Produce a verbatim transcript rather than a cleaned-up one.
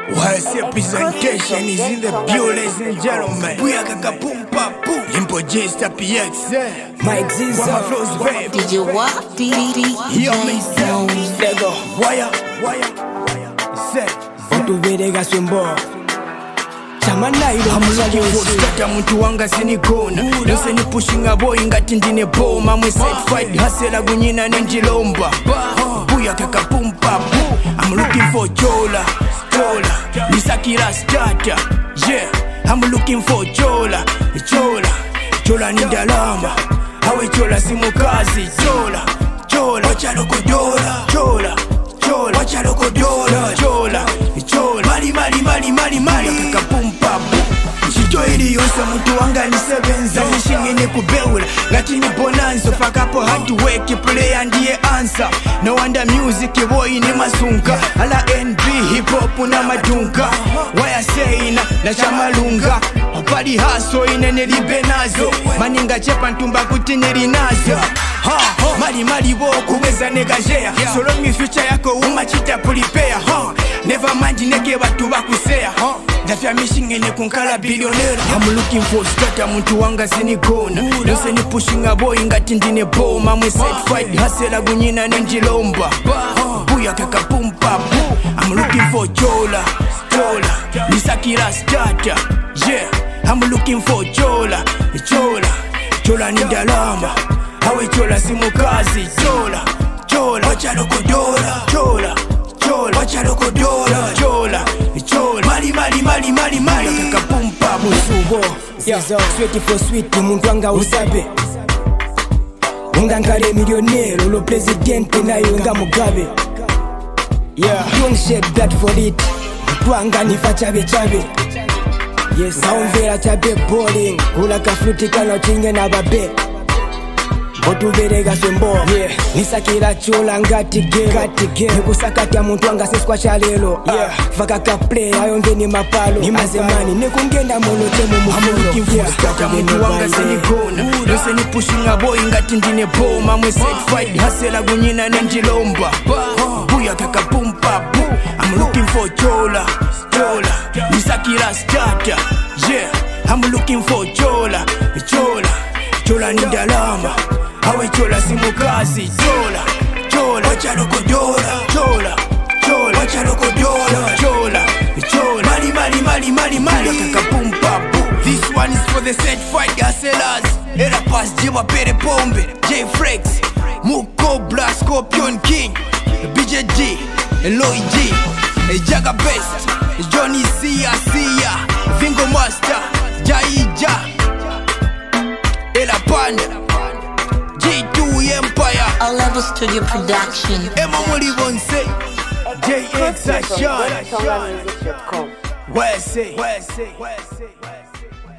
Whilst your presentation is in the building, ladies and gentlemen. We are Kaka Boom Pa Boom. Limpo J Star P X. Mike Ziza. Wama flows babe. D J what? D D D. Hear me sound. Lego. Wire. Wire. Set. Bantu berega swimbo. I'm looking for starter muntu wanga sinikona Nose ni pushing a boy ngati ndine boma Mwe side fight hasela gunyina nenjilomba Buya kaka pumpa bu I'm looking for chola, chola Nisakira starter, yeah I'm looking for chola, chola Chola ni dalama Hawe chola simukazi, chola, chola Wacha loko dola, chola, chola Wacha loko dola, chola, chola Mali, mali, mali, mali, mali Kaka pumpa bu Chito ili yonsa mtu wanga ni sevenza Nishingi ni kubeula Gati ni bonanzo Fakapo hard work Player ndiye answer No wonder music boy ni masunga Ala N B hip hop na madunga Waya seina na chamalunga Opadi haso ine nilibe nazo Maninga chepa ntumba kuti nilinazo ha, Mali mali wo kuweza negajea Solo mi future yako umachita pulipea ha. Never mind neke batu bakusea ha. Dafya mishingene kunkala billionaire I'm looking for starter muntu wanga sinikona Nose ni pushing a boy ngati ndine boma Mwe side fight hasela gunyina nenjilomba Buya kaka pumpa bu I'm looking for chola, chola Nisakira starter, yeah I'm looking for chola, chola Chola ni dalama Hawe chola simukazi, chola, chola Wacha loko dola, chola, chola Wacha loko dola, chola, chola Mali, mali, mali, mali, mali Kaka pumpa Musubo Zizo Sweet for sweet Muntu wanga usabe Unga nkale millionaire Ulo presidente na yunga Mugabe Yeah Don't shake that for it Mtu wanga nifa chabe chabe Yes Naumvera chabe boring Kula kafluti kano chinge na babe Otu berega swembo yeah. Nisakira chola ngati game Ngati game Nikusakata muntu wanga siswa chalelo yeah. Faka ka play ayonge ni mapalo Ni mazemani nikungenda molote mu mufulo I'm looking for starter muntu wanga sinikona Nose ni pushing a boy ngati ndine boma Mwe side fight hasela gunyina nenjilomba Buya kaka pumpa bu I'm looking for chola, chola Nisakira starter, yeah I'm looking for chola, chola Chola ni dalama Hawe chola simukazi, chola, chola Wacha loko dola, chola, chola Wacha loko dola, chola, chola Mali, mali, mali, mali, mali Kaka pumpa bu This one is for the set fight hustlers Era pass jiwa pere pombe J-Frex, Muko Black Scorpion King B J G, Eloy G Jaga Best, Johnny Sia Sia Vingo Master, Jaija Ela Panda J two Empire All Level Studio Production Emma Mori Bonse J X Ashon Tonga Music dot com Where say, where say, where say, where say